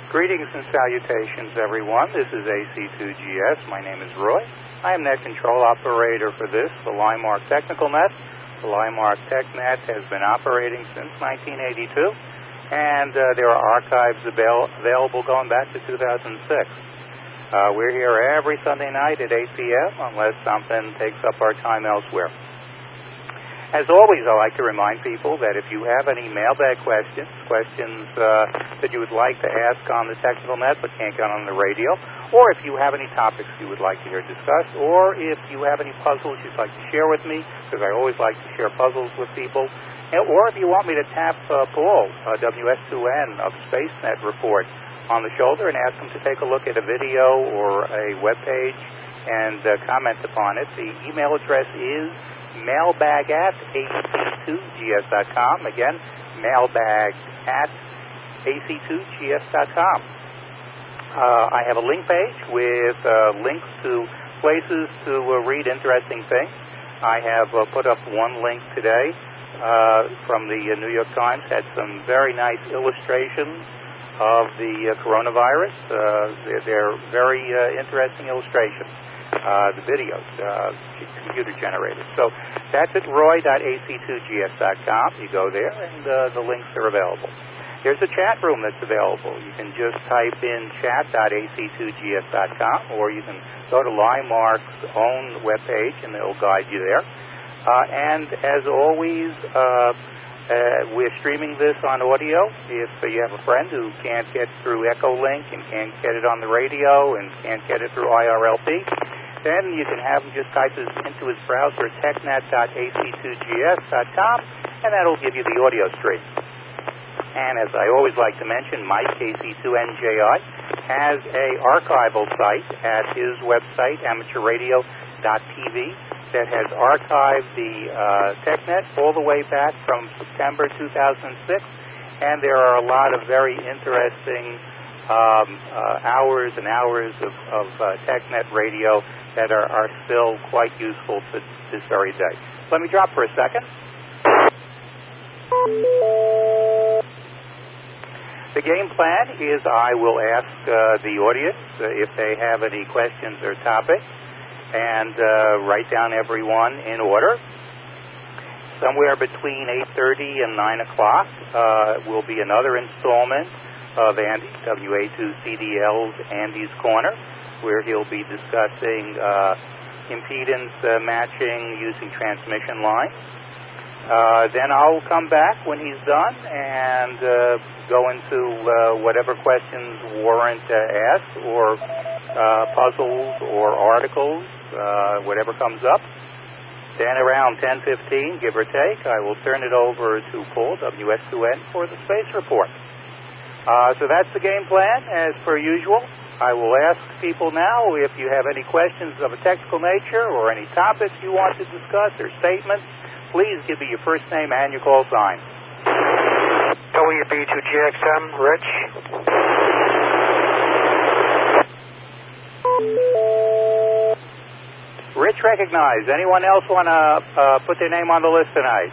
Greetings and salutations, everyone. This is AC2GS. My name is Roy. I am Net Control Operator for this, the Limark Technical Net. The Limark TechNet has been operating since 1982, and there are archives available going back to 2006. We're here every Sunday night at 8 p.m. unless something takes up our time elsewhere. As always, I like to remind people that if you have any mailbag questions that you would like to ask on the Technical Net but can't get on the radio, or if you have any topics you would like to hear discussed, or if you have any puzzles you'd like to share with me, because I always like to share puzzles with people, or if you want me to tap Paul, WS2N of SpaceNet report, on the shoulder and ask him to take a look at a video or a web page and comment upon it, the email address is mailbag@ac2gs.com. Again, mailbag@ac2gs.com. I have a link page with links to places to read interesting things. I have put up one link today from the New York Times, had some very nice illustrations of the coronavirus. They're very interesting illustrations. The videos, computer generated. So that's at roy.ac2gs.com. You go there, and the links are available. There's a chat room that's available. You can just type in chat.ac2gs.com, or you can go to Limark's own webpage, and it'll guide you there. And as always, we're streaming this on audio. If you have a friend who can't get through Echolink and can't get it on the radio and can't get it through IRLP, then you can have him just type into his browser technet.ac2gs.com, and that'll give you the audio stream. And as I always like to mention, Mike, AC2NJI, has a archival site at his website, amateurradio.tv, that has archived the TechNet all the way back from September 2006, and there are a lot of very interesting hours and hours of TechNet radio that are still quite useful to this very day. Let me drop for a second. The game plan is I will ask the audience if they have any questions or topics, and write down everyone in order. Somewhere between 8:30 and 9 o'clock will be another installment of Andy, WA2CDL's Andy's Corner, where he'll be discussing impedance matching using transmission lines. Then I'll come back when he's done and go into whatever questions warrant asked, or puzzles or articles, whatever comes up. Then around 10:15, give or take, I will turn it over to Paul, WS2N, for the space report. So that's the game plan, as per usual. I will ask people now if you have any questions of a technical nature or any topics you want to discuss or statements. Please give me your first name and your call sign. WB2GXM, Rich. Rich recognized. Anyone else want to put their name on the list tonight?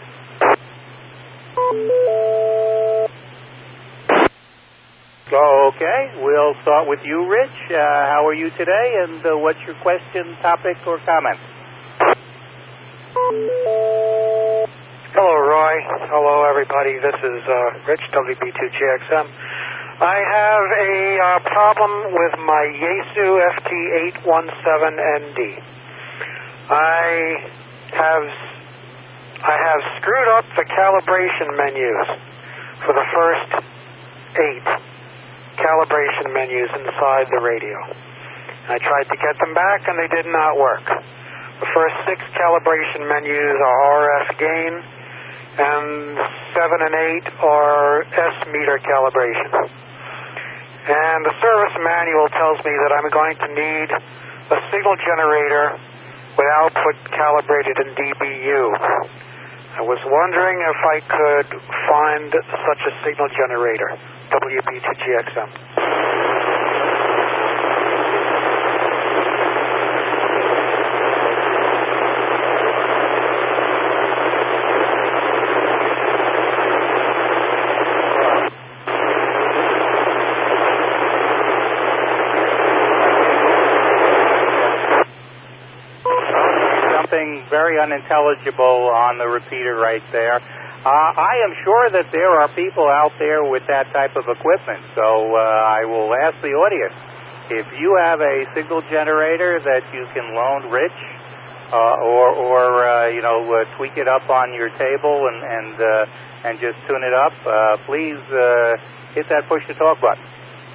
Okay, we'll start with you, Rich. How are you today, and what's your question, topic, or comment? Hello, Roy. Hello, everybody. This is Rich, WB2GXM. I have a problem with my Yaesu FT817ND. I have screwed up the calibration menus for the first 8 calibration menus inside the radio. I tried to get them back, and they did not work. The first 6 calibration menus are RF gain, and 7 and 8 are S-meter calibration. And the service manual tells me that I'm going to need a signal generator with output calibrated in dBu. I was wondering if I could find such a signal generator. WB2GXM. very unintelligible on the repeater right there. I am sure that there are people out there with that type of equipment, so I will ask the audience, if you have a signal generator that you can loan Rich, or tweak it up on your table and just tune it up, please hit that push to talk button.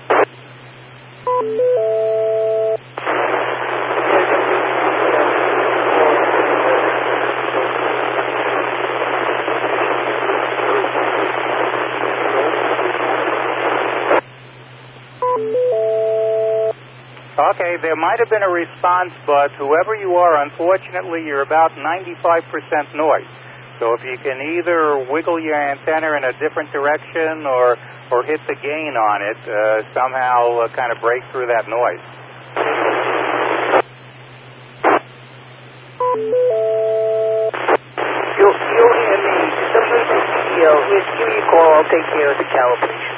Okay, there might have been a response, but whoever you are, unfortunately, you're about 95% noise. So if you can either wiggle your antenna in a different direction or hit the gain on it, somehow kind of break through that noise. You'll hear me. WCCO, if you call, I'll take care of the calibration.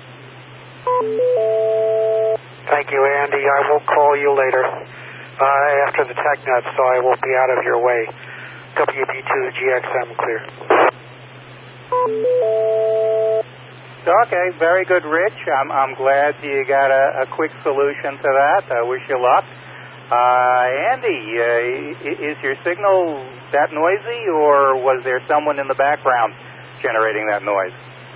Thank you, Andy. I will call you later after the TechNet, so I will be out of your way. WB2GXM clear. Okay, very good, Rich. I'm glad you got a quick solution to that. I wish you luck. Andy, is your signal that noisy, or was there someone in the background generating that noise?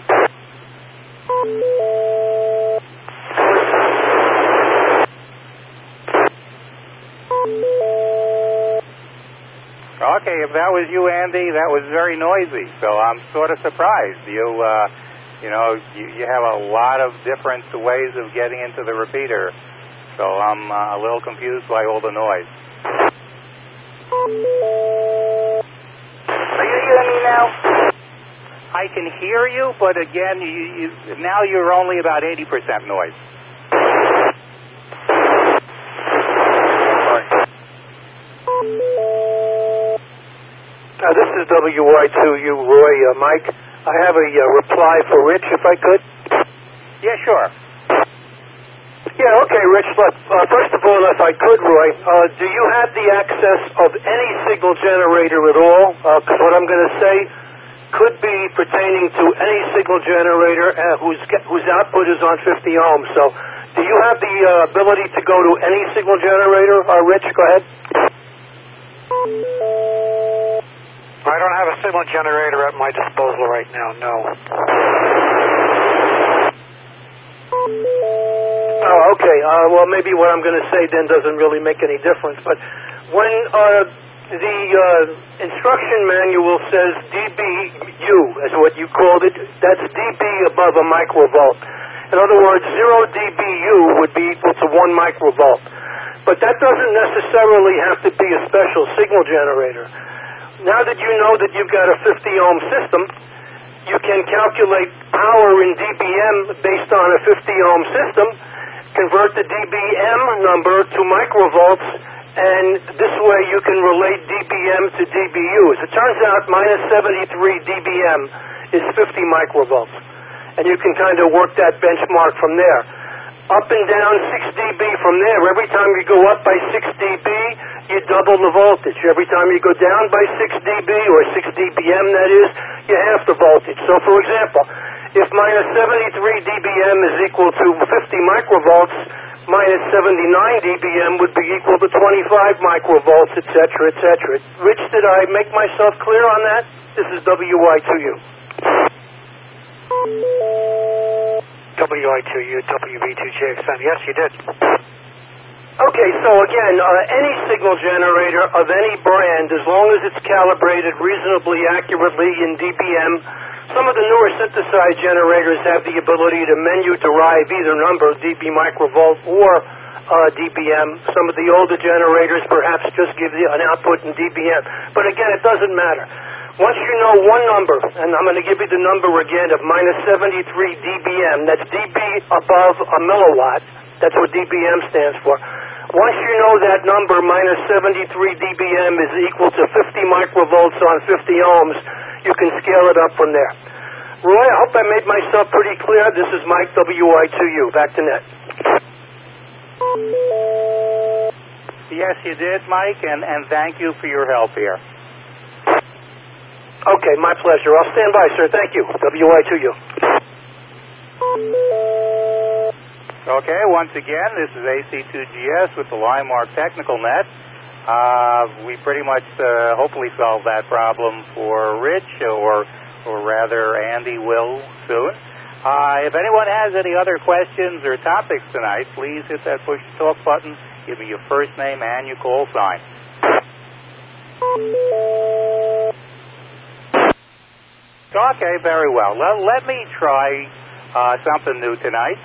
Okay, if that was you, Andy, that was very noisy. So I'm sort of surprised. You have a lot of different ways of getting into the repeater. So I'm a little confused by all the noise. Are you hearing me now? I can hear you, but again, now you're only about 80% noise. This is WY2U, Roy. Mike, I have a reply for Rich, if I could. Yeah, sure. Yeah, okay, Rich. First of all, if I could, Roy, do you have the access of any signal generator at all? Because what I'm going to say could be pertaining to any signal generator whose output is on 50 ohms. So do you have the ability to go to any signal generator? Rich, go ahead. I don't have a signal generator at my disposal right now, no. Oh, okay. Well, maybe what I'm going to say then doesn't really make any difference. But when the instruction manual says dBu, is what you called it, that's dB above a microvolt. In other words, 0 dBu would be equal to 1 microvolt. But that doesn't necessarily have to be a special signal generator. Now that you know that you've got a 50-ohm system, you can calculate power in dBm based on a 50-ohm system, convert the dBm number to microvolts, and this way you can relate dBm to dBu. As it turns out, minus 73 dBm is 50 microvolts, and you can kind of work that benchmark from there. Up and down 6 dB from there. Every time you go up by 6 dB, you double the voltage. Every time you go down by 6 dB, or 6 dBm that is, you half the voltage. So for example, if minus 73 dBm is equal to 50 microvolts, minus 79 dBm would be equal to 25 microvolts, etc., etc. Rich, did I make myself clear on that? This is WY2U. WI2U, WB2GXM. Yes, you did. Okay, so again, any signal generator of any brand, as long as it's calibrated reasonably accurately in dBm, some of the newer synthesized generators have the ability to menu derive either number, dB microvolt or dBm. Some of the older generators perhaps just give you an output in dBm. But again, it doesn't matter. Once you know one number, and I'm going to give you the number again of minus 73 dBm, that's dB above a milliwatt, that's what dBm stands for. Once you know that number, minus 73 dBm is equal to 50 microvolts on 50 ohms, you can scale it up from there. Roy, I hope I made myself pretty clear. This is Mike, WI2U. Back to net. Yes, you did, Mike, and thank you for your help here. Okay, my pleasure. I'll stand by, sir. Thank you. WI2U. Okay, once again, this is AC2GS with the Linemark Technical Net. We pretty much hopefully solved that problem for Rich, or rather Andy will soon. If anyone has any other questions or topics tonight, please hit that push to talk button. Give me your first name and your call sign. Okay, very well. Let me try something new tonight.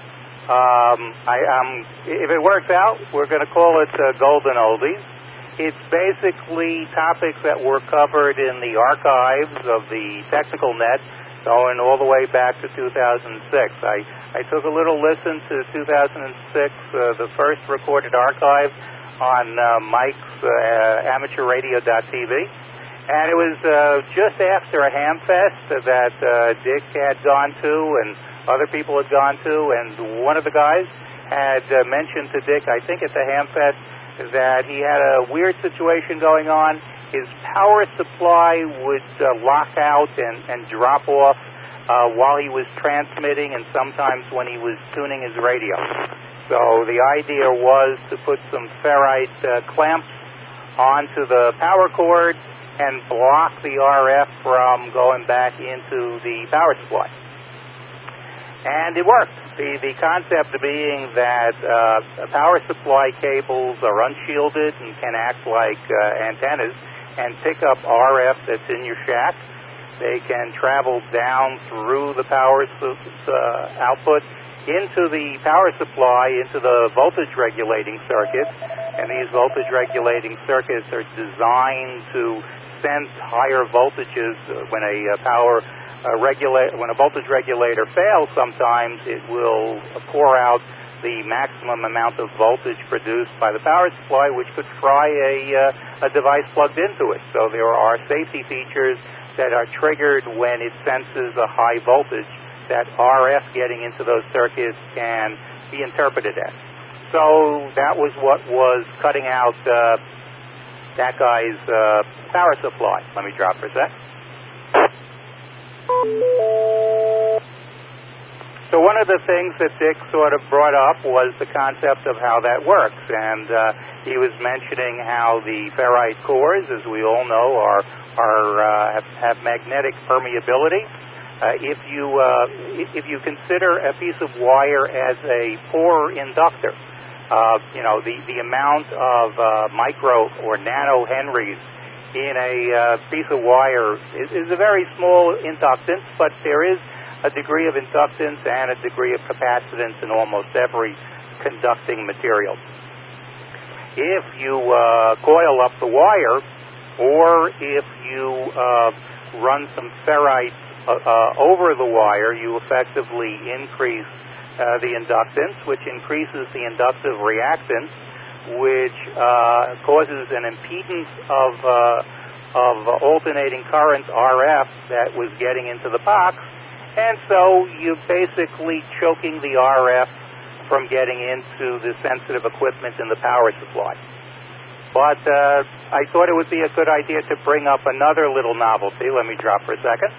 If it works out, we're going to call it Golden Oldies. It's basically topics that were covered in the archives of the Technical Net, going all the way back to 2006. I took a little listen to 2006, the first recorded archive on Mike's AmateurRadio.tv, and it was just after a Hamfest that Dick had gone to and other people had gone to, and one of the guys had mentioned to Dick, I think at the Hamfest, that he had a weird situation going on. His power supply would lock out and drop off while he was transmitting and sometimes when he was tuning his radio. So the idea was to put some ferrite clamps onto the power cord and block the RF from going back into the power supply. And it worked. The concept being that power supply cables are unshielded and can act like antennas and pick up RF that's in your shack. They can travel down through the power output into the power supply, into the voltage regulating circuits. And these voltage regulating circuits are designed to sense higher voltages when when a voltage regulator fails. Sometimes it will pour out the maximum amount of voltage produced by the power supply, which could fry a device plugged into it. So there are safety features that are triggered when it senses a high voltage that RF getting into those circuits can be interpreted as. So that was what was cutting out that guy's power supply. Let me drop for a sec. So one of the things that Dick sort of brought up was the concept of how that works, and he was mentioning how the ferrite cores, as we all know, have magnetic permeability. If you consider a piece of wire as a poor inductor, the amount of micro or nano henries in a piece of wire is a very small inductance, but there is a degree of inductance and a degree of capacitance in almost every conducting material. If you coil up the wire, or if you run some ferrite over the wire, you effectively increase the inductance, which increases the inductive reactance, which causes an impedance of alternating current RF that was getting into the box, and so you're basically choking the RF from getting into the sensitive equipment in the power supply. But I thought it would be a good idea to bring up another little novelty. Let me drop for a second.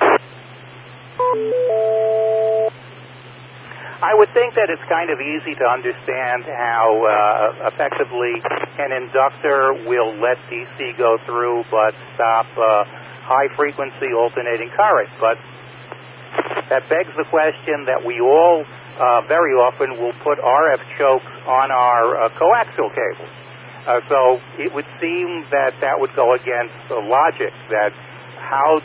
I would think that it's kind of easy to understand how effectively an inductor will let DC go through but stop high-frequency alternating current. But that begs the question that we all very often will put RF chokes on our coaxial cables. So it would seem that would go against the logic that how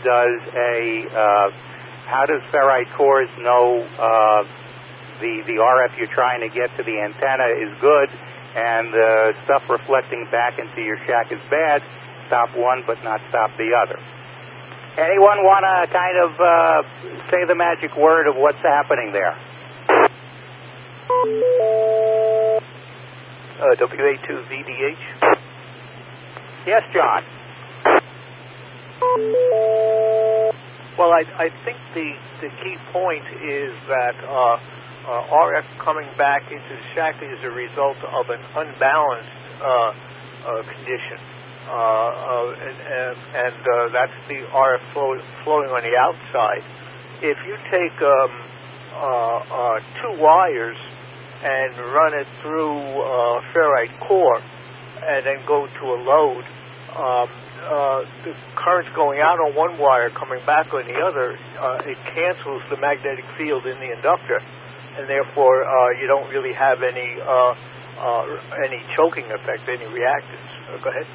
does ferrite cores know the RF you're trying to get to the antenna is good and the stuff reflecting back into your shack is bad? Stop one but not stop the other. Anyone want to kind of say the magic word of what's happening there? WA2VDH? Yes, John. Well, I think the key point is that RF coming back into the shack is a result of an unbalanced condition. and that's the RF flowing on the outside. If you take 2 wires and run it through a ferrite core and then go to a load, the current's going out on one wire, coming back on the other, it cancels the magnetic field in the inductor, and therefore you don't really have any choking effect, any reactance. Go ahead.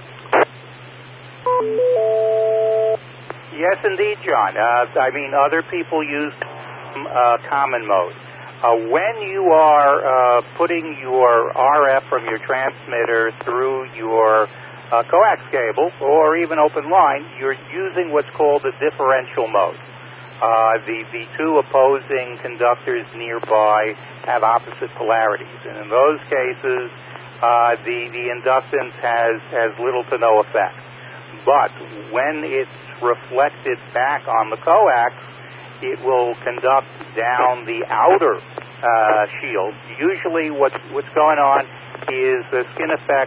Yes, indeed, John. I mean, other people use common mode. When you are putting your RF from your transmitter through your coax cable or even open line, you're using what's called the differential mode. The 2 opposing conductors nearby have opposite polarities, and in those cases, the inductance has little to no effect. But when it's reflected back on the coax, it will conduct down the outer shield. Usually, what's going on is the skin effect.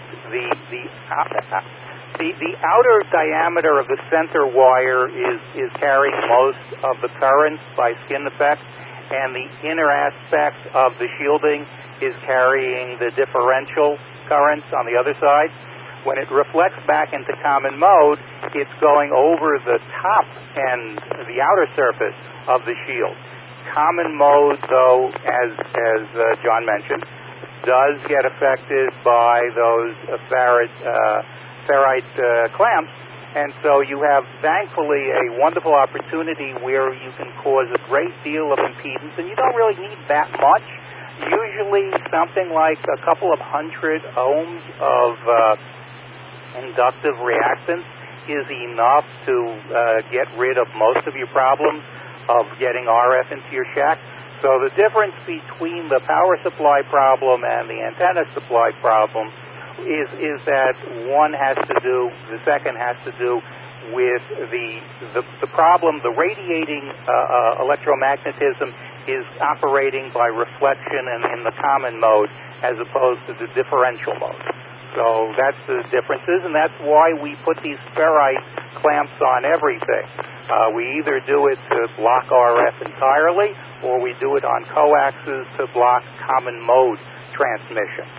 The outer diameter of the center wire is carrying most of the currents by skin effect, and the inner aspect of the shielding is carrying the differential currents on the other side. When it reflects back into common mode, it's going over the top and the outer surface of the shield. Common mode, though, as John mentioned, does get affected by those ferrite clamps, and so you have, thankfully, a wonderful opportunity where you can cause a great deal of impedance, and you don't really need that much. Usually something like a couple of 100 ohms of inductive reactance is enough to get rid of most of your problems of getting RF into your shack. So the difference between the power supply problem and the antenna supply problem is that the second has to do with the problem. The radiating electromagnetism is operating by reflection and in the common mode as opposed to the differential mode. So that's the differences, and that's why we put these ferrite clamps on everything. We either do it to block RF entirely, or we do it on coaxes to block common mode transmission.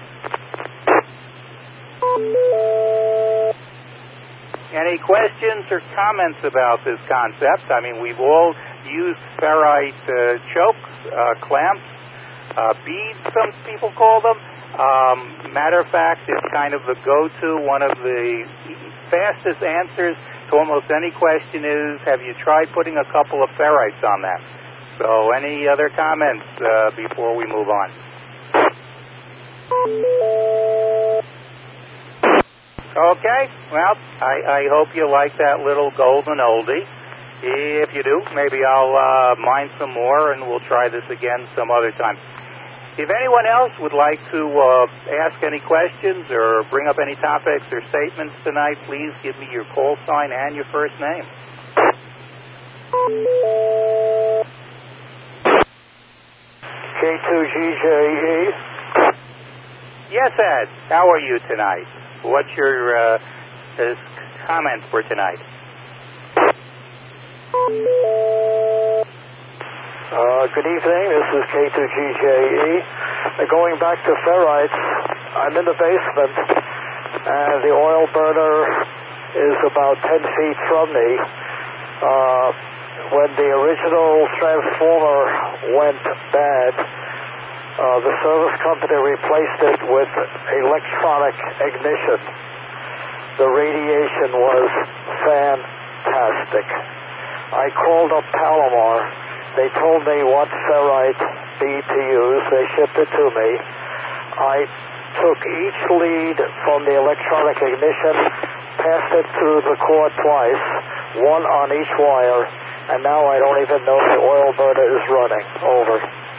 Any questions or comments about this concept? I mean, we've all used ferrite chokes, clamps, beads, some people call them. Matter of fact, it's kind of the go-to. One of the fastest answers to almost any question is, have you tried putting a couple of ferrites on that? So any other comments before we move on? Okay, well, I hope you like that little golden oldie. If you do, maybe I'll mine some more and we'll try this again some other time. If anyone else would like to ask any questions or bring up any topics or statements tonight, please give me your call sign and your first name. K2GJE. Yes, Ed. How are you tonight? What's your comment for tonight? Good evening. This is K2GJE. Going back to ferrites, I'm in the basement, and the oil burner is about 10 feet from me. When the original transformer went bad, the service company replaced it with electronic ignition. The radiation was fantastic. I called up Palomar. They told me what ferrite bead to use. They shipped it to me. I took each lead from the electronic ignition, passed it through the core twice, one on each wire, and now I don't even know if the oil burner is running. Over.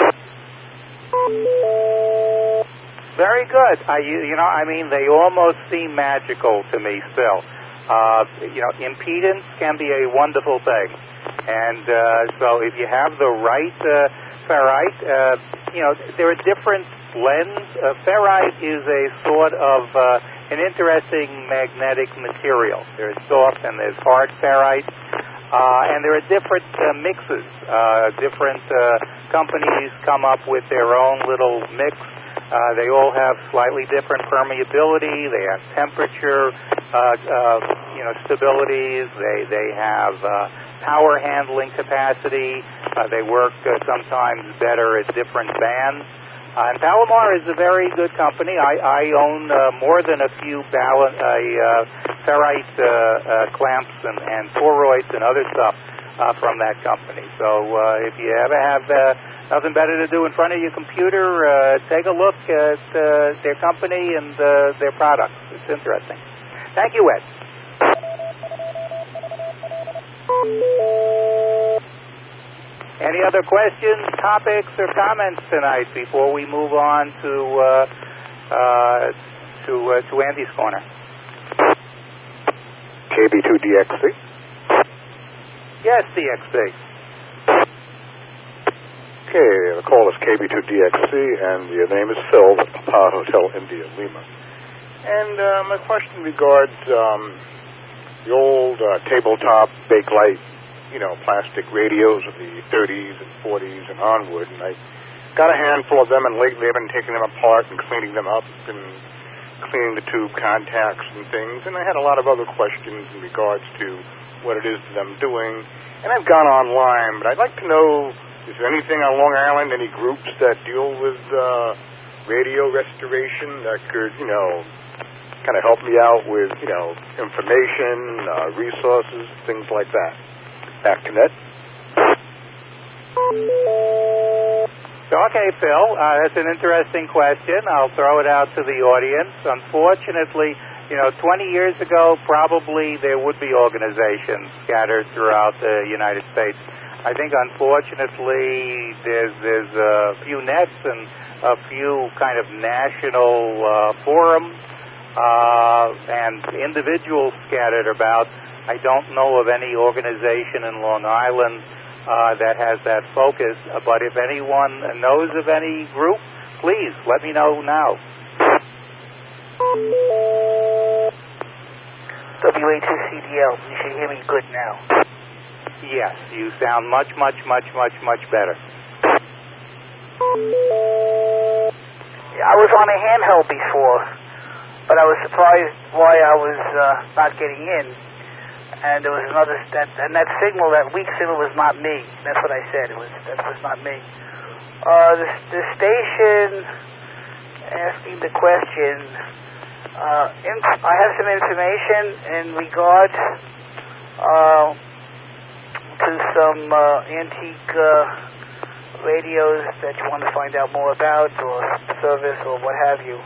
Very good. I mean, they almost seem magical to me still. Impedance can be a wonderful thing. And so if you have the right ferrite, there are different blends. Ferrite is a sort of an interesting magnetic material. There's soft and there's hard ferrite, and there are different mixes. Different companies come up with their own little mix. They all have slightly different permeability. They have temperature, stabilities. They have power handling capacity. They work sometimes better at different bands. And Palomar is a very good company. I own more than a few ferrite clamps and toroids and other stuff from that company. So if you ever have nothing better to do in front of your computer, take a look at their company and their products. It's interesting. Thank you, Ed. Any other questions, topics, or comments tonight before we move on to Andy's Corner? KB2DXC? Yes, DXC. Okay, the call is KB2DXC, and your name is Phil at Papa Hotel India Lima. And my question regards the old tabletop Bakelite, plastic radios of the 30s and 40s and onward, and I got a handful of them, and lately I've been taking them apart and cleaning them up and cleaning the tube contacts and things, and I had a lot of other questions in regards to what it is that I'm doing, and I've gone online, but I'd like to know, is there anything on Long Island, any groups that deal with radio restoration that could, kind of help me out with, information, resources, things like that? Back to Ned. Okay, Phil, that's an interesting question. I'll throw it out to the audience. Unfortunately, 20 years ago, probably there would be organizations scattered throughout the United States. I think, unfortunately, there's a few nets and a few kind of national forums and individuals scattered about. I don't know of any organization in Long Island that has that focus, but if anyone knows of any group, please let me know now. WA2CDL, you should hear me good now. Yes, you sound much better. I was on a handheld before, but I was surprised why I was not getting in. And there was another, that signal, that weak signal was not me. That's what I said. That was not me. The station asking the question, I have some information in regard to some antique radios that you want to find out more about, or service, or what have you.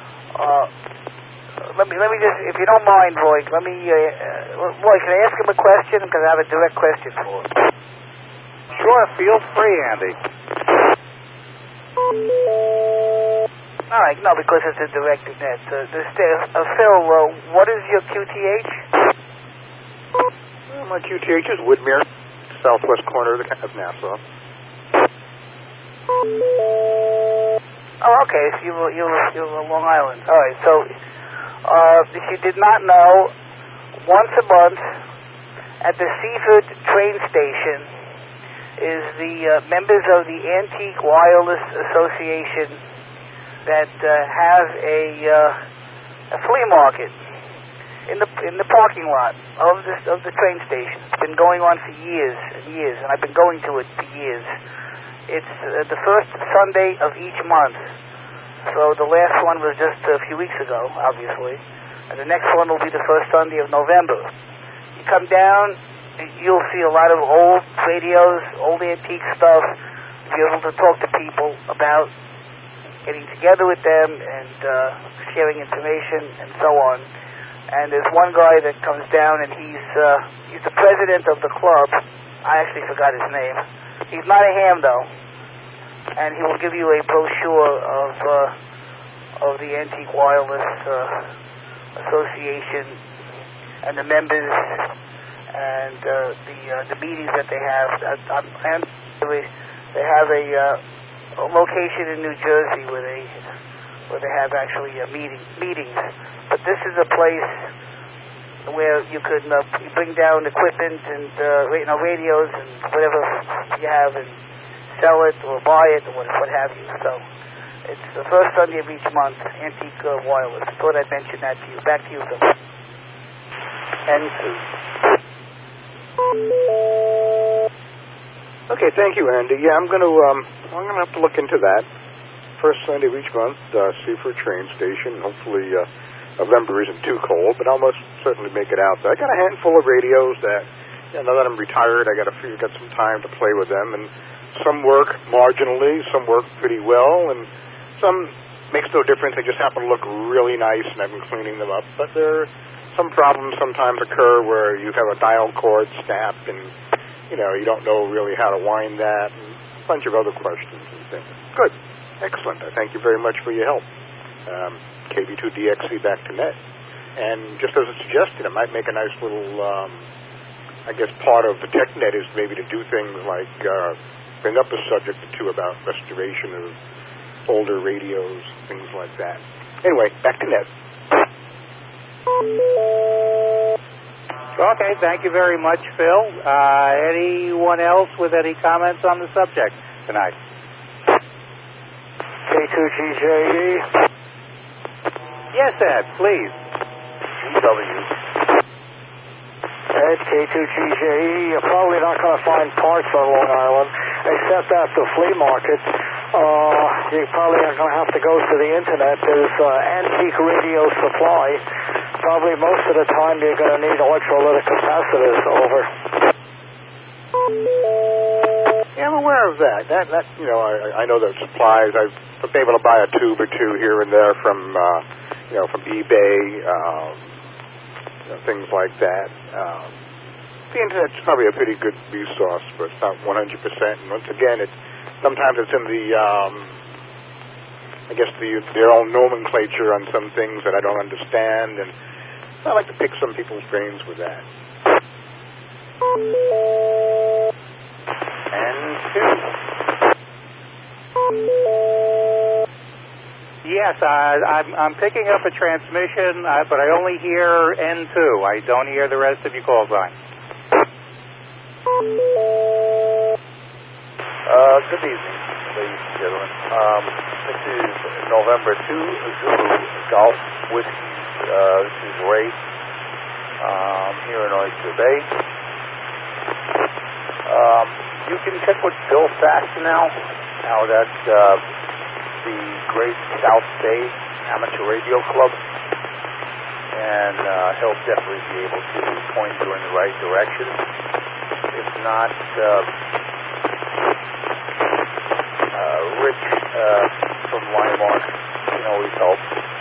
Let me just, if you don't mind, Roy, Roy, can I ask him a question? Because I have a direct question for him. Sure, feel free, Andy. All right, no, because it's a direct net. Phil, what is your QTH? My QTH is Woodmere, southwest corner of Nassau. Oh, okay, so you're Long Island. All right, so if you did not know, once a month at the Seaford train station is the members of the Antique Wireless Association that have a flea market in the parking lot of the train station. It's been going on for years and years, and I've been going to it for years. It's the first Sunday of each month. So the last one was just a few weeks ago, obviously. And the next one will be the first Sunday of November. You come down, you'll see a lot of old radios, old antique stuff. You're able to talk to people about getting together with them and sharing information and so on. And there's one guy that comes down, and he's the president of the club. I actually forgot his name. He's not a ham, though. And he will give you a brochure of the Antique Wireless Association and the members and the meetings that they have. And they have location in New Jersey where they have actually meetings. But this is a place where you could you bring down equipment and radios and whatever you have and sell it or buy it or what have you. So it's the first Sunday of each month, Antique Wireless. Thought I'd mention that to you. Back to you, Phil. N2. Okay, thank you, Andy. Yeah, I'm gonna have to look into that. First Sunday of each month, Seaford train station. Hopefully, November isn't too cold, but I'll most certainly make it out there. I got a handful of radios that, now that I'm retired, I got some time to play with them, and some work marginally, some work pretty well, and some makes no difference. They just happen to look really nice, and I've been cleaning them up. But some problems sometimes occur where you have a dial cord snapped, and you don't know really how to wind that, and a bunch of other questions and things. Good. Excellent. I thank you very much for your help. KB2DXC back to net. And just as a suggestion, it might make a nice little, part of the TechNet is maybe to do things like bring up a subject or two about restoration of older radios, things like that. Anyway, back to net. Okay, thank you very much, Phil. Anyone else with any comments on the subject tonight? K2GJE. Yes, Ed, please. GW. Ed, K2GJE. You're probably not going to find parts on Long Island, except at the flea market. You probably are going to have to go to the internet. There's antique radio supply. Probably most of the time you're going to need electrolytic capacitors. Over. Yeah, I'm aware of that. I know that supplies. I've been able to buy a tube or two here and there from eBay, things like that. The internet's probably a pretty good resource, but it's not 100%. And once again, sometimes it's in their own nomenclature on some things that I don't understand, and I like to pick some people's brains with that. N2. Yes, I'm picking up a transmission, but I only hear N2. I don't hear the rest of your call sign. Good evening, ladies and gentlemen. This is November 2, Zulu Golf Whiskey. This is Ray here in Oyster Bay. You can check with Bill Faster now that the Great South Bay Amateur Radio Club, and he'll definitely be able to point you in the right direction. If not, Rich from Weimar can always help.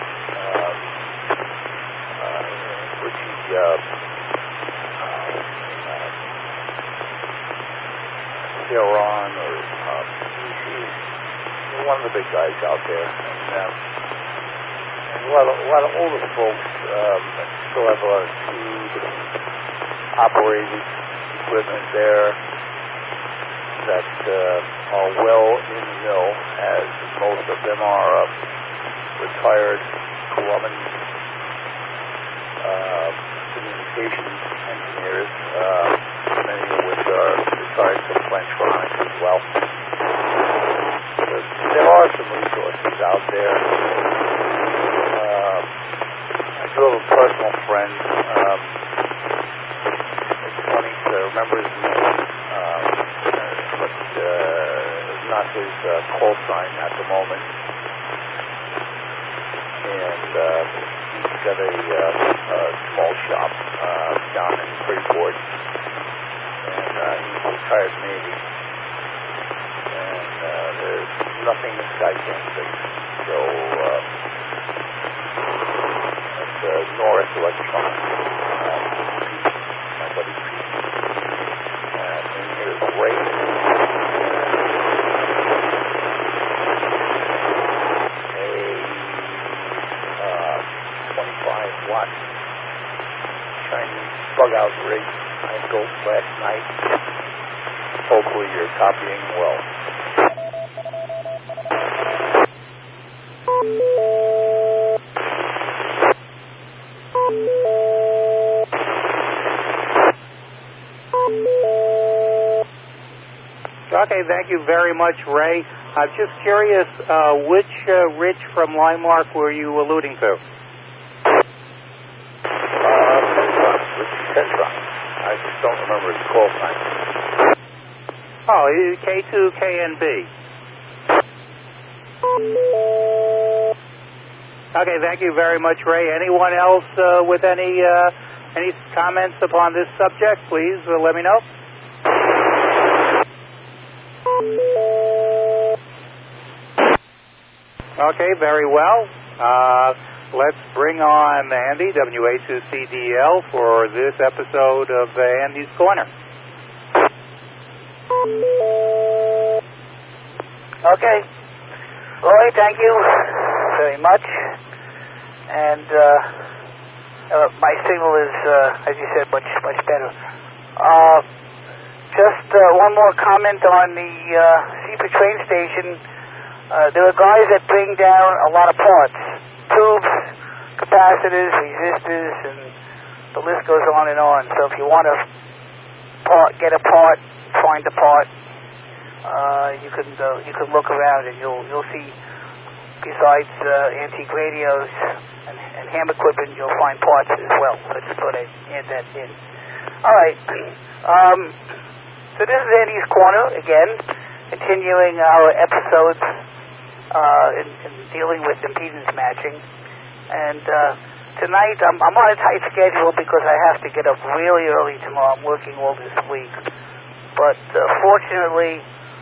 Richie Theron, or he's one of the big guys out there, and a lot of older folks still have a lot of tube operated equipment there that are well in the mill, as most of them are retired Grumman communications engineers, many of which are retired from Plantronics as well. But there are some resources out there. I do have a personal friend. It's funny to remember his name, but not his call sign at the moment. And he's got a small shop down in Freeport, and he's retired Navy. And there's nothing this guy can't fix. So it's Norris Electronics. My buddy Pete. And here's Ray. 25-watt Chinese bug-out rig I built last night. Hopefully you're copying well. Okay, thank you very much, Ray. I'm just curious, which Rich from Limemark were you alluding to? Centron. I just don't remember his call sign. Oh, K2KNB. Okay, thank you very much, Ray. Anyone else with any comments upon this subject, please let me know. Okay, very well. Let's bring on Andy, WA2CDL, for this episode of Andy's Corner. Okay. Roy, thank you very much. And my signal is, as you said, much better. Just one more comment on the Seaford train station. There are guys that bring down a lot of parts. Tubes, capacitors, resistors, and the list goes on and on. So if you want to get a part, find a part, you can look around and you'll see, besides antique radios and ham equipment, you'll find parts as well. So I just thought I'd add that in. All right. So this is Andy's Corner again, continuing our episodes in dealing with impedance matching. And tonight I'm on a tight schedule because I have to get up really early tomorrow. I'm working all this week. But fortunately,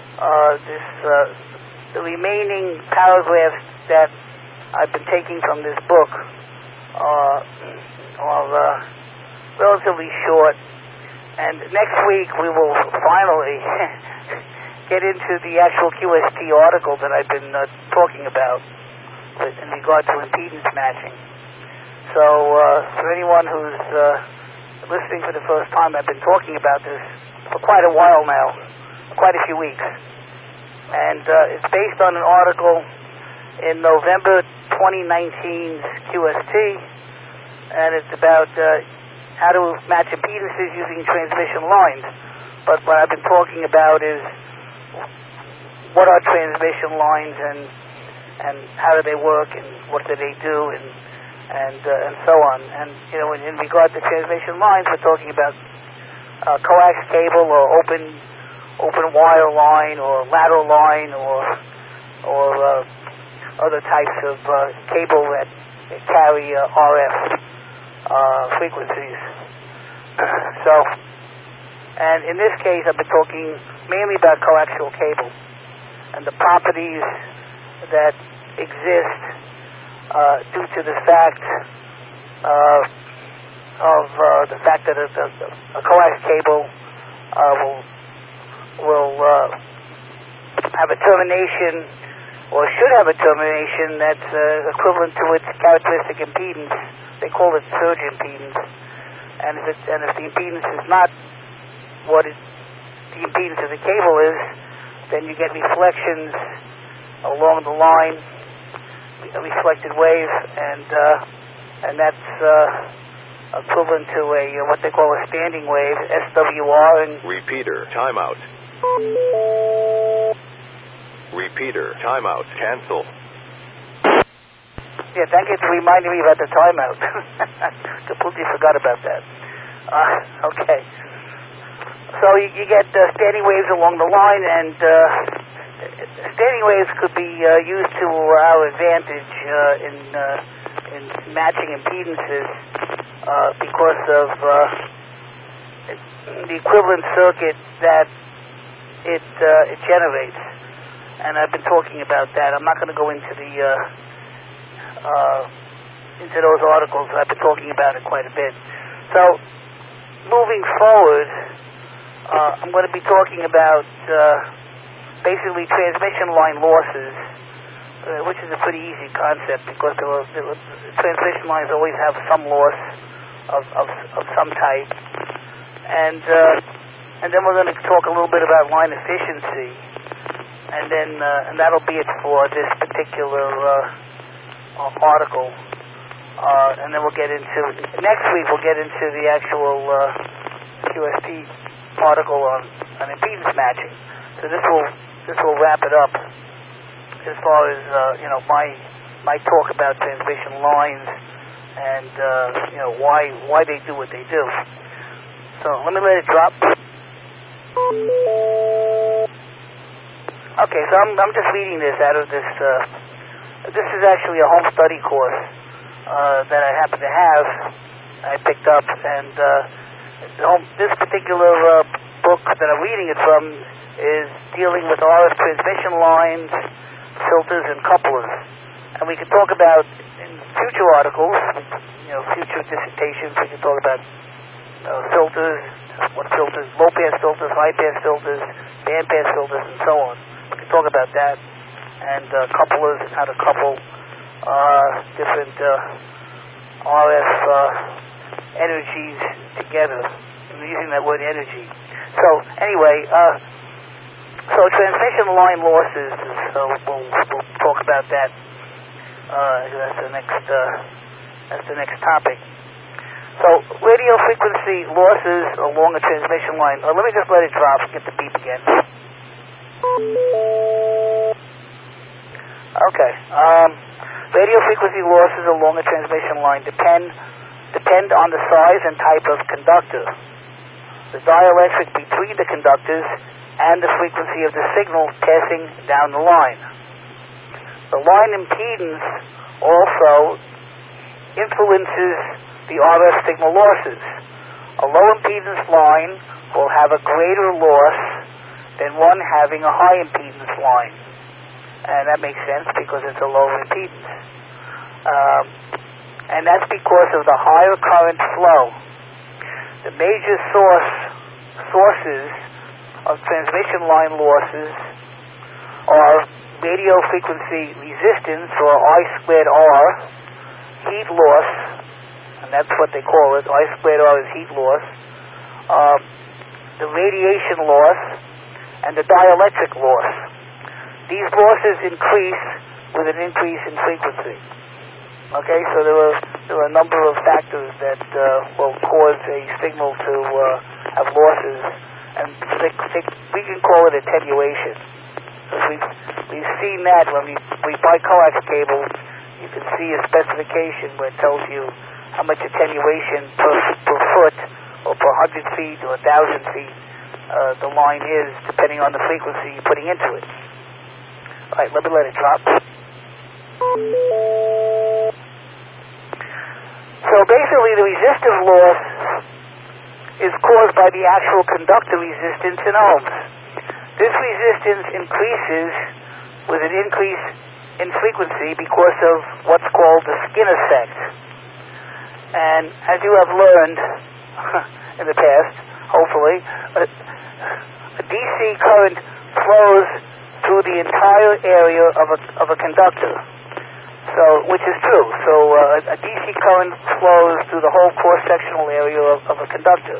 the remaining paragraphs that I've been taking from this book are relatively short. And next week we will finally get into the actual QST article that I've been talking about in regard to impedance matching. So for anyone who's listening for the first time, I've been talking about this for quite a while now, quite a few weeks. And it's based on an article in November 2019's QST, and it's about how to match impedances using transmission lines. But what I've been talking about is what are transmission lines and how do they work and what do they do and so on. And you know, in regard to transmission lines, we're talking about coax cable or open wire line or lateral line or other types of cable that carry RF frequencies. So, and in this case, I've been talking mainly about coaxial cable and the properties that exist due to the fact that a coax cable will have a termination, or should have a termination that's equivalent to its characteristic impedance. They call it surge impedance. And if the impedance is not what the impedance of the cable is, then you get reflections along the line, a reflected wave, and that's equivalent to what they call a standing wave, SWR. And repeater, timeout. Repeater, timeout, cancel. Yeah, thank you for reminding me about the timeout. Completely forgot about that. Okay. So you get standing waves along the line, and standing waves could be used to our advantage in matching impedances because of the equivalent circuit that it generates. And I've been talking about that. I'm not going to go into into those articles. I've been talking about it quite a bit. So, moving forward, I'm going to be talking about basically transmission line losses, which is a pretty easy concept because transmission lines always have some loss of some type. And then we're going to talk a little bit about line efficiency, and that'll be it for this particular article. And then we'll get into, next week we'll get into the actual QST article on impedance matching. So this will wrap it up as far as my talk about transmission lines and why they do what they do. So let me let it drop. Okay, so I'm just reading this out of this. This is actually a home study course that I happen to have. I picked up, and this particular book that I'm reading it from is dealing with RF transmission lines, filters, and couplers. And we can talk about in future articles, future dissertations. We can talk about filters, what filters, low-pass filters, high-pass filters, band-pass filters, and so on. We can talk about that, and couplers and how to couple different RF energies together. I'm using that word energy. So anyway, so transmission line losses. So we'll talk about that. That's the next topic. So radio frequency losses along a transmission line. Let me just let it drop and get the beep again. Okay. Radio frequency losses along a transmission line depend on the size and type of conductor, the dielectric between the conductors, and the frequency of the signal passing down the line. The line impedance also influences the RF signal losses. A low impedance line will have a greater loss than one having a high impedance line. And that makes sense because it's a lower impedance. And that's because of the higher current flow. The major sources of transmission line losses are radio frequency resistance, or I2R, heat loss, and that's what they call it. I2R is heat loss. The radiation loss and the dielectric loss. These losses increase with an increase in frequency. Okay, so there are a number of factors that will cause a signal to have losses, and we can call it attenuation. Because we've seen that when we buy coax cables. You can see a specification where it tells you how much attenuation per foot or per 100 feet or 1,000 feet the line is, depending on the frequency you're putting into it. All right, let me let it drop. So basically, the resistive loss is caused by the actual conductor resistance in ohms. This resistance increases with an increase in frequency because of what's called the skin effect. And as you have learned in the past, hopefully, a DC current flows through the entire area of a conductor. So, which is true. So a DC current flows through the whole cross-sectional area of a conductor.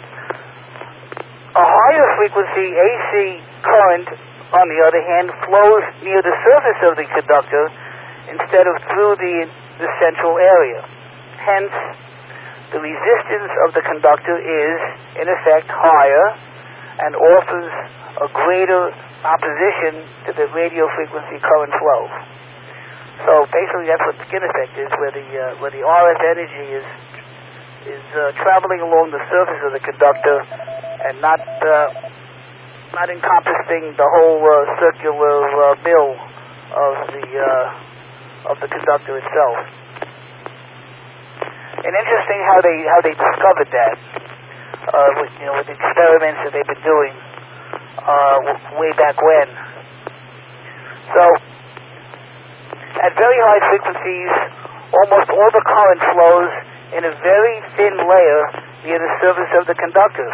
A higher frequency AC current, on the other hand, flows near the surface of the conductor instead of through the central area. Hence, the resistance of the conductor is, in effect, higher and offers a greater opposition to the radio frequency current flow. So basically, that's what skin effect is, where the RF energy is traveling along the surface of the conductor and not encompassing the whole circular mill of the conductor itself. And interesting how they discovered that with experiments that they've been doing way back when. So at very high frequencies, almost all the current flows in a very thin layer near the surface of the conductor.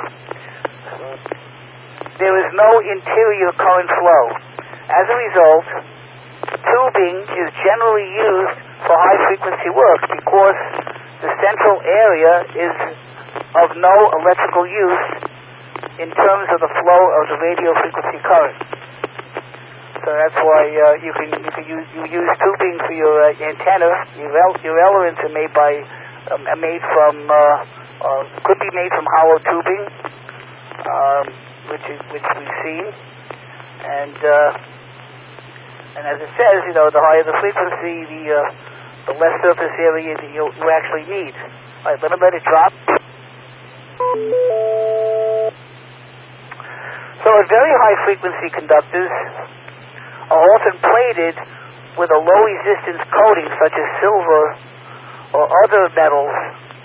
There is no interior current flow. As a result, tubing is generally used for high-frequency work because the central area is of no electrical use in terms of the flow of the radio frequency current. So that's why you use tubing for your antenna. Your elements are made could be made from hollow tubing, which we've seen, And as it says, the higher the frequency, the less surface area that you actually need. All right, let it drop. So at very high frequency conductors are often plated with a low resistance coating such as silver or other metals,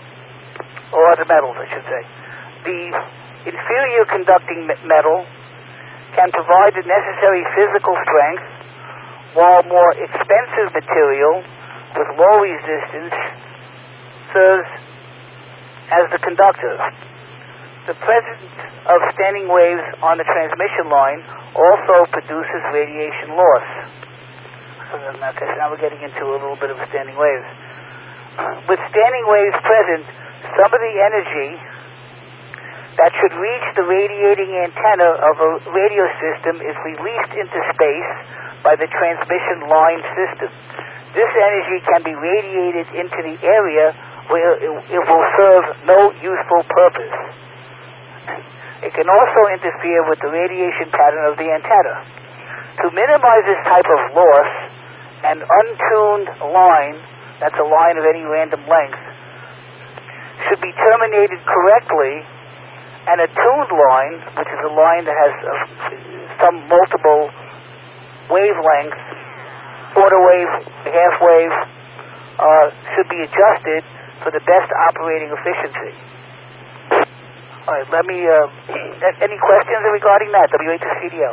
I should say. The inferior conducting metal can provide the necessary physical strength, while more expensive material with low resistance serves as the conductor. The presence of standing waves on the transmission line also produces radiation loss. Okay, so now we're getting into a little bit of standing waves. With standing waves present, some of the energy that should reach the radiating antenna of a radio system is released into space by the transmission line system. This energy can be radiated into the area where it will serve no useful purpose. It can also interfere with the radiation pattern of the antenna. To minimize this type of loss, an untuned line, that's a line of any random length, should be terminated correctly, and a tuned line, which is a line that has some multiple wavelengths, quarter wave, half wave, should be adjusted for the best operating efficiency. All right, let me, any questions regarding that, WH2CDL?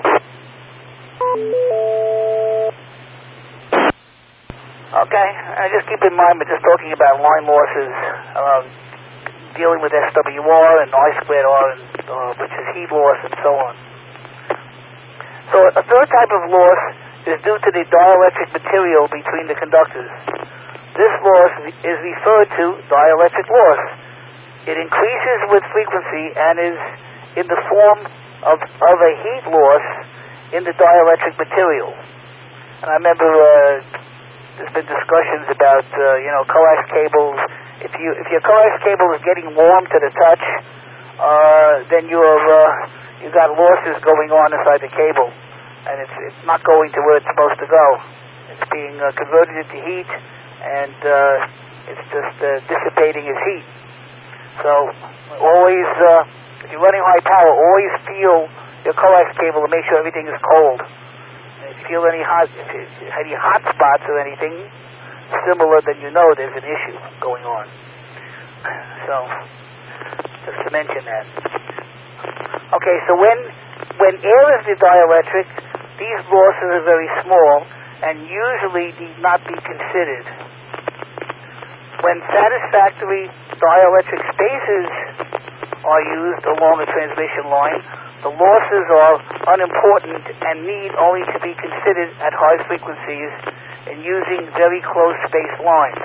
Okay, just keep in mind, we're just talking about line losses, dealing with SWR and I2R, which is heat loss and so on. So a third type of loss is due to the dielectric material between the conductors. This loss is referred to dielectric loss. It increases with frequency and is in the form of a heat loss in the dielectric material. And I remember there's been discussions about coax cables. If your coax cable is getting warm to the touch, then you've got losses going on inside the cable, and it's not going to where it's supposed to go. It's being converted into heat, and it's just dissipating its heat. So always, if you're running high power, always feel your coax cable to make sure everything is cold. And if you feel any hot spots or anything similar, then you know there's an issue going on. So, just to mention that. Okay, so when air is the dielectric, these losses are very small and usually need not be considered. When satisfactory dielectric spaces are used along a transmission line, the losses are unimportant and need only to be considered at high frequencies and using very close spaced lines.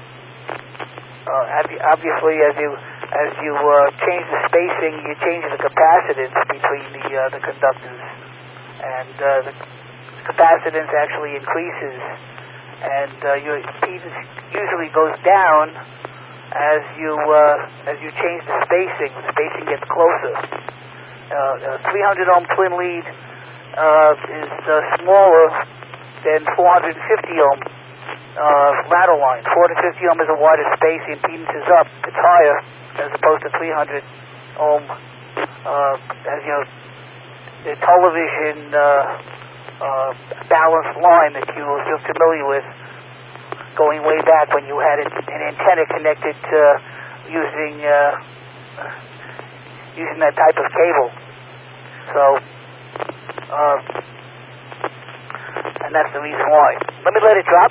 Obviously, as you change the spacing, you change the capacitance between the conductors, and the capacitance actually increases, and your impedance usually goes down as you change the spacing. The spacing gets closer. 300 ohm twin lead is smaller than 450 ohm ladder line. 450 ohm is a wider space. The impedance is up. It's higher as opposed to 300 ohm. As you know, the television balanced line that you're familiar with, going way back when you had an antenna connected using that type of cable. So, and that's the reason why. Let me let it drop.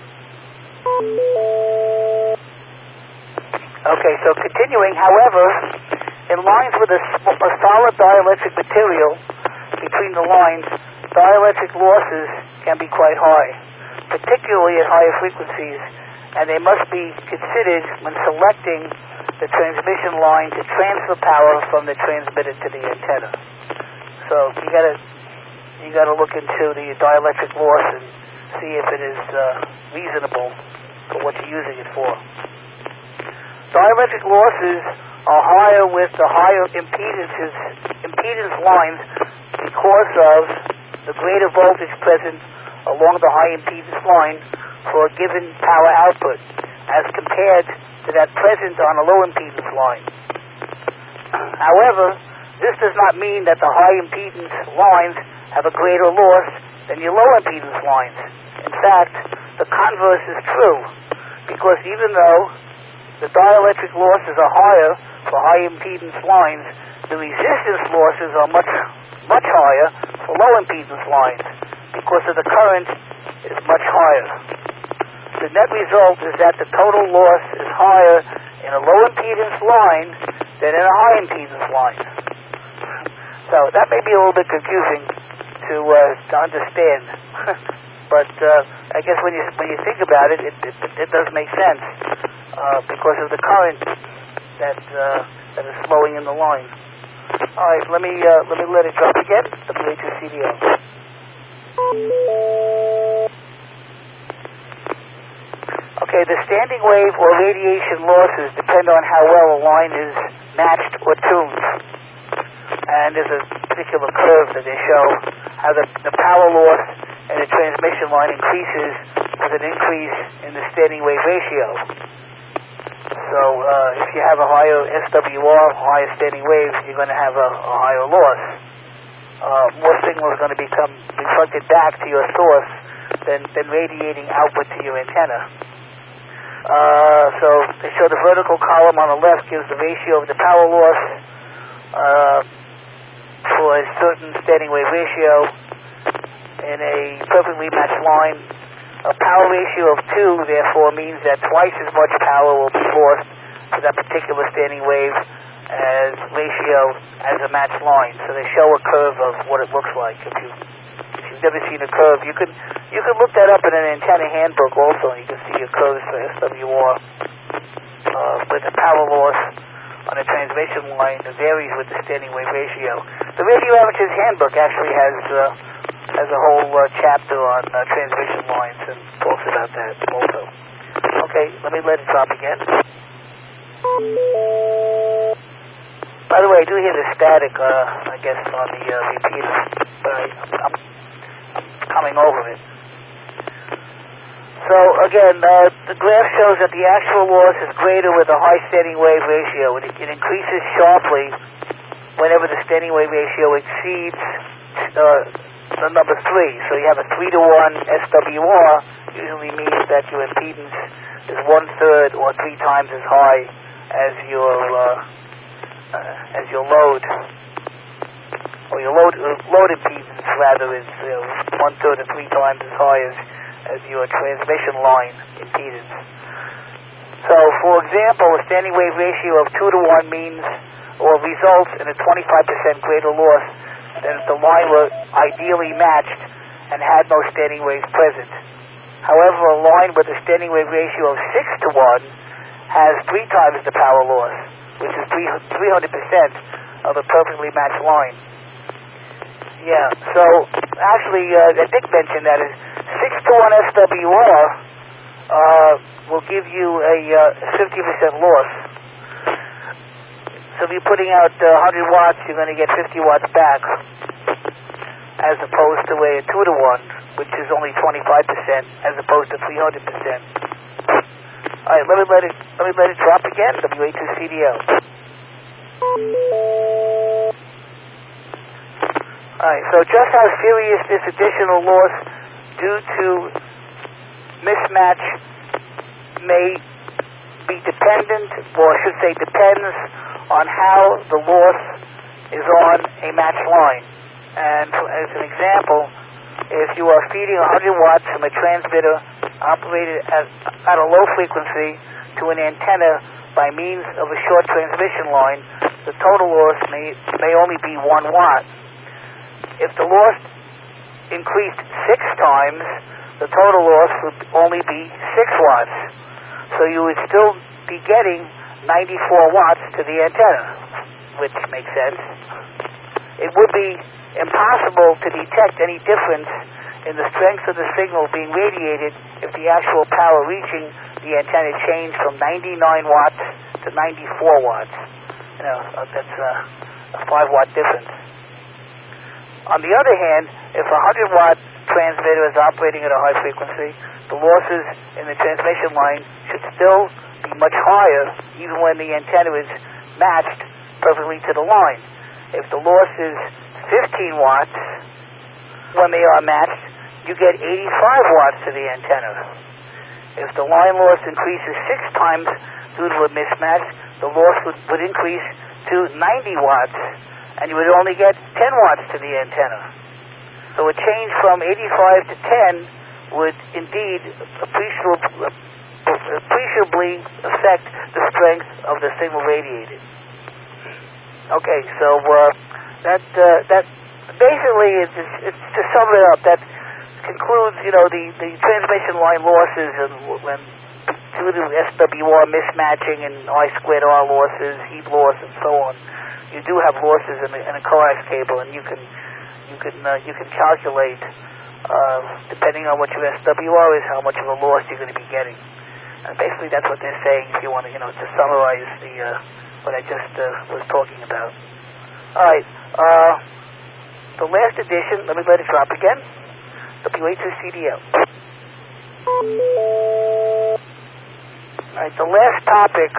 Okay, so continuing, however, in lines with a solid dielectric material between the lines, dielectric losses can be quite high, particularly at higher frequencies, and they must be considered when selecting the transmission line to transfer power from the transmitter to the antenna. So you gotta look into the dielectric loss and see if it is reasonable for what you're using it for. Dielectric losses are higher with the higher impedance lines because of the greater voltage present along the high impedance line for a given power output as compared to that present on a low impedance line. However, this does not mean that the high impedance lines have a greater loss than your low impedance lines. In fact, the converse is true, because even though the dielectric losses are higher for high impedance lines, the resistance losses are much higher for low impedance lines because of the current is much higher. The net result is that the total loss is higher in a low impedance line than in a high impedance line. So that may be a little bit confusing to understand, but I guess when you think about it, it does make sense because of the current that is flowing in the line. All right, let me let it drop again. WA2CDO. Okay, the standing wave or radiation losses depend on how well a line is matched or tuned. And there's a particular curve that they show how the power loss in the transmission line increases with an increase in the standing wave ratio. So if you have a higher SWR, higher standing waves, you're going to have a higher loss. More signal is going to become reflected back to your source than radiating output to your antenna. So they show the vertical column on the left gives the ratio of the power loss for a certain standing wave ratio in a perfectly matched line. A power ratio of 2, therefore, means that twice as much power will be lost to that particular standing wave as ratio as a matched line. So they show a curve of what it looks like. If you've never seen a curve, you can look that up in an antenna handbook also, and you can see a curve for SWR with the power loss on a transmission line that varies with the standing wave ratio. The Radio Amateurs Handbook actually has a whole chapter on transmission lines and talks about that also. Okay, let me let it drop again. By the way, I do hear the static, I guess, on the repeater, but I'm coming over it. So, again, the graph shows that the actual loss is greater with a high standing wave ratio. It increases sharply whenever the standing wave ratio exceeds the number 3. So you have a 3-to-1 SWR usually means that your impedance is 1/3 or 3 times as high as your load, or your load impedance rather is 1/3 or 3 times as high as your transmission line impedance. So, for example, a standing wave ratio of 2-to-1 means or results in a 25% greater loss than if the line were ideally matched and had no standing waves present. However, a line with a standing wave ratio of 6-to-1 has 3 times the power loss, which is 300% of a perfectly matched line. Yeah, so actually, Dick mentioned that is 6-to-1 SWR will give you a 50% loss. So if you're putting out 100 watts, you're going to get 50 watts back, as opposed to a 2-to-1, which is only 25%, as opposed to 300%. All right, let me let it drop again. WA2CDO. All right, so just how serious this additional loss due to mismatch may be dependent, or I should say depends, on how the loss is on a matched line. And as an example, if you are feeding 100 watts from a transmitter operated at a low frequency to an antenna by means of a short transmission line, the total loss may only be 1 watt. If the loss increased 6 times, the total loss would only be 6 watts. So you would still be getting 94 watts to the antenna, which makes sense. It would be impossible to detect any difference in the strength of the signal being radiated if the actual power reaching the antenna changed from 99 watts to 94 watts. You know, that's a 5-watt difference. On the other hand, if a 100-watt transmitter is operating at a high frequency, the losses in the transmission line should still be much higher even when the antenna is matched perfectly to the line. If the loss is 15 watts, when they are matched, you get 85 watts to the antenna. If the line loss increases 6 times due to a mismatch, the loss would increase to 90 watts, and you would only get 10 watts to the antenna. So a change from 85 to 10 would indeed appreciably affect the strength of the signal radiated. Okay, so that basically, it's to sum it up, that concludes, the transmission line losses and when due to SWR mismatching and I2R losses, heat loss, and so on. You do have losses in a coax cable, and you can calculate, depending on what your SWR is, how much of a loss you're going to be getting. And basically, that's what they're saying. If you want to, to summarize what I just was talking about. All right. The last edition. Let me let it drop again. WA2CDL. All right. The last topic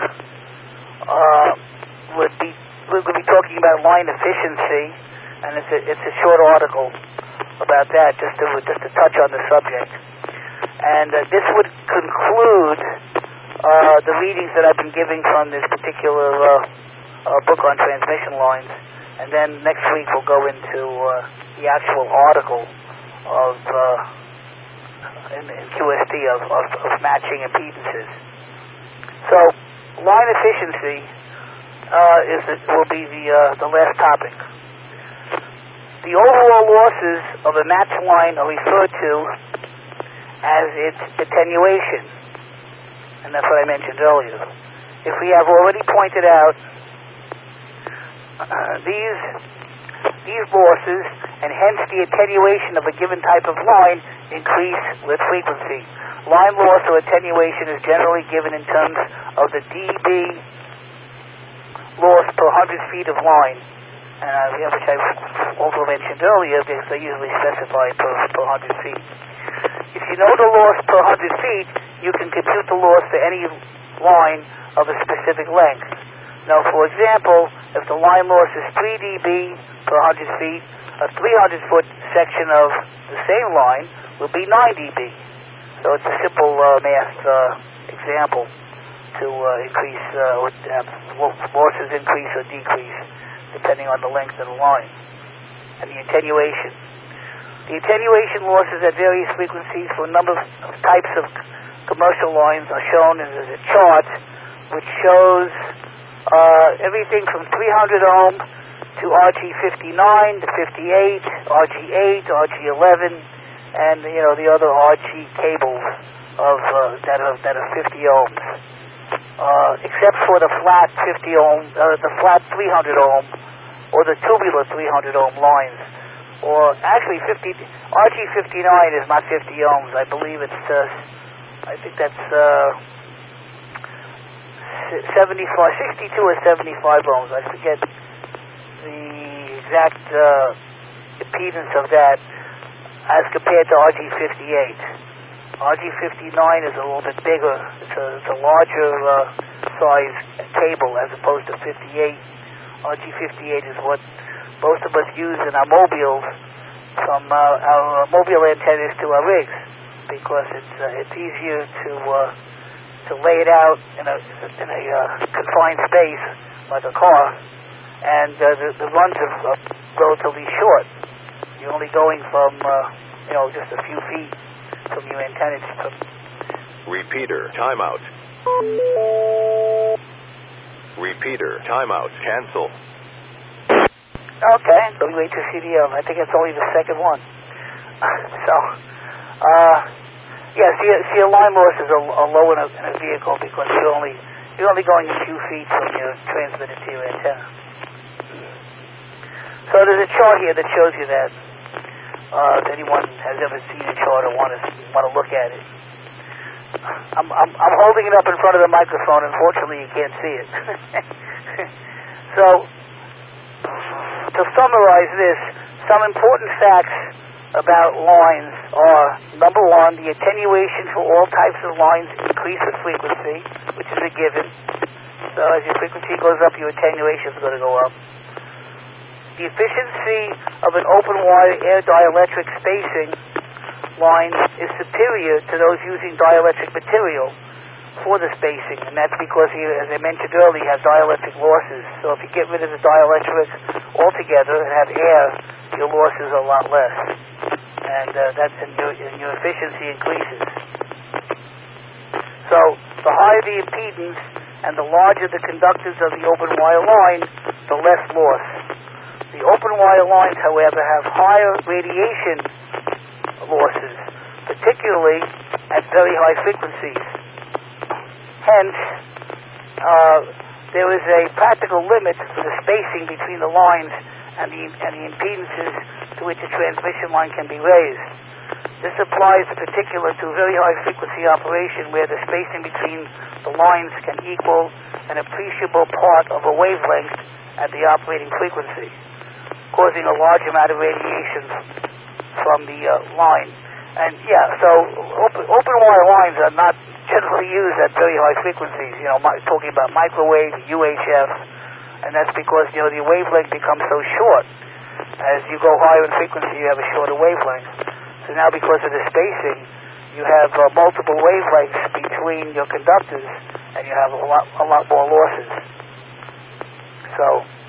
we're going to be talking about line efficiency, and it's a short article about that, just to touch on the subject. And this would conclude the readings that I've been giving from this particular book on transmission lines. And then next week we'll go into the actual article of in QST of matching impedances. So line efficiency will be the last topic. The overall losses of a matched line are referred to as its attenuation, and that's what I mentioned earlier. If we have already pointed out these losses, and hence the attenuation of a given type of line, increase with frequency. Line loss or attenuation is generally given in terms of the dB loss per 100 feet of line, which I also mentioned earlier, because they usually specify per 100 feet. If you know the loss per 100 feet, you can compute the loss to any line of a specific length. Now, for example, if the line loss is 3 dB per 100 feet, a 300-foot section of the same line will be 9 dB. So it's a simple math example to increase losses increase or decrease depending on the length of the line. And the attenuation. The attenuation losses at various frequencies for a number of types of commercial lines are shown as a chart which shows everything from 300 ohm to RG59 to 58, RG8, RG11, and the other RG cables that are 50 ohms. Except for the flat 50 ohm, the flat 300 ohm, or the tubular 300 ohm lines. Or actually, RG59 is not 50 ohms. I believe it's, I think that's 62 or 75 ohms. I forget the exact impedance of that as compared to RG58. RG59 is a little bit bigger. It's a larger size cable as opposed to 58. RG58 is what most of us use in our mobiles, from our mobile antennas to our rigs, because it's easier to lay it out in a confined space like a car, and the runs are relatively short. You're only going from just a few feet from your antennas. Repeater, timeout. Repeater, timeout, cancel. Okay, WA2CDL. I think it's only the second one. See, your line losses are low in a vehicle because you're only going a few feet from your transmitter to your antenna. So there's a chart here that shows you that. If anyone has ever seen a chart or want to look at it, I'm holding it up in front of the microphone. Unfortunately, you can't see it. So to summarize this, some important facts about lines are, number one, the attenuation for all types of lines increase with frequency, which is a given. So as your frequency goes up, your attenuation is going to go up. The efficiency of an open wire air dielectric spacing line is superior to those using dielectric material for the spacing, and that's because you, as I mentioned earlier, you have dielectric losses. So if you get rid of the dielectric altogether and have air, your losses are a lot less, and your efficiency increases. So the higher the impedance and the larger the conductors of the open wire line, the less loss. The open wire lines, however, have higher radiation losses, particularly at very high frequencies. Hence, there is a practical limit to the spacing between the lines and the impedances to which a transmission line can be raised. This applies in particular to very high frequency operation where the spacing between the lines can equal an appreciable part of a wavelength at the operating frequency, causing a large amount of radiation from the line. And so open wire lines are not generally used at very high frequencies, talking about microwave, UHF, and that's because, the wavelength becomes so short. As you go higher in frequency, you have a shorter wavelength. So now because of the spacing, you have multiple wavelengths between your conductors, and you have a lot more losses. So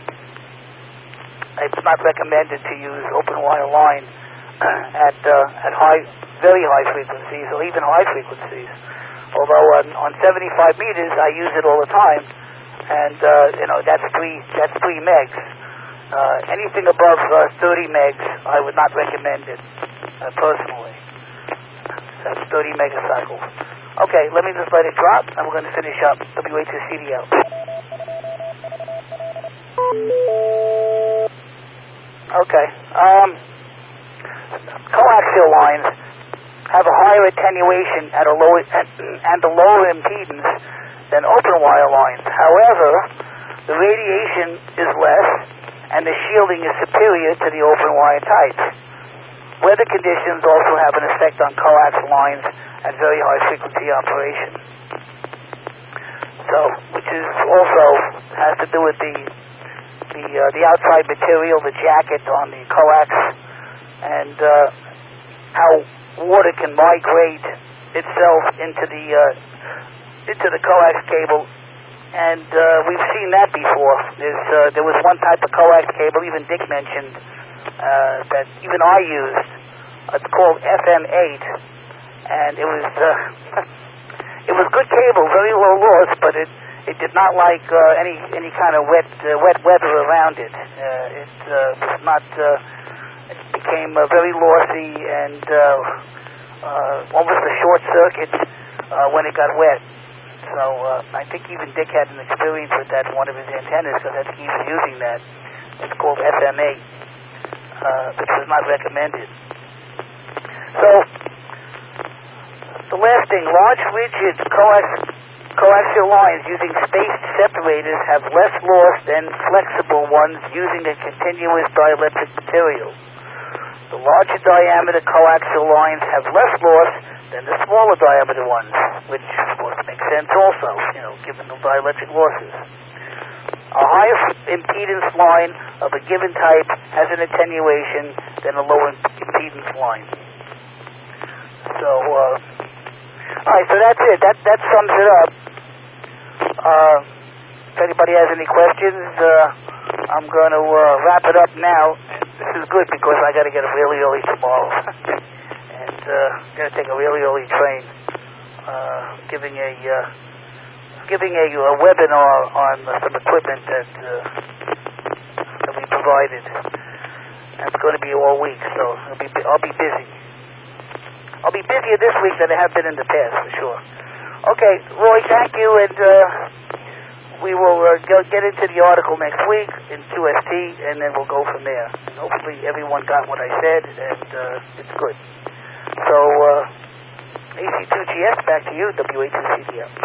it's not recommended to use open wire line at very high frequencies, or even high frequencies. Although on 75 meters, I use it all the time, and that's 3 megs. Anything above 30 megs, I would not recommend it personally. That's 30 megacycles. Okay, let me just let it drop, and we're going to finish up WH2CDL. Okay. Coaxial lines have a higher attenuation and a lower impedance than open wire lines. However, the radiation is less and the shielding is superior to the open wire types. Weather conditions also have an effect on coax lines at very high frequency operation. So, which is also has to do with the outside material, the jacket on the coax, and how water can migrate itself into the coax cable, and we've seen that before. There was one type of coax cable, even Dick mentioned, that even I used. It's called FM8, and it was it was good cable, very low loss, but it did not like any kind of wet weather around it. It was not. It became very lossy and almost a short circuit when it got wet. So I think even Dick had an experience with that in one of his antennas, because I think he was using that. It's called FM8, which was not recommended. So the last thing, large rigid coaxial lines using spaced separators have less loss than flexible ones using a continuous dielectric material. The larger diameter coaxial lines have less loss than the smaller diameter ones, which of course makes sense also, given the dielectric losses. A higher impedance line of a given type has an attenuation than a lower impedance line. So, all right, so that's it. That sums it up. If anybody has any questions, I'm going to wrap it up now. This is good because I got to get up really early tomorrow, and going to take a really early train. Giving a webinar on some equipment that we provided. And it's going to be all week, so I'll be busy. I'll be busier this week than I have been in the past, for sure. Okay, Roy, thank you, and we will get into the article next week in QST, and then we'll go from there. And hopefully everyone got what I said, and it's good. So, AC2GS, back to you, WH2CDL.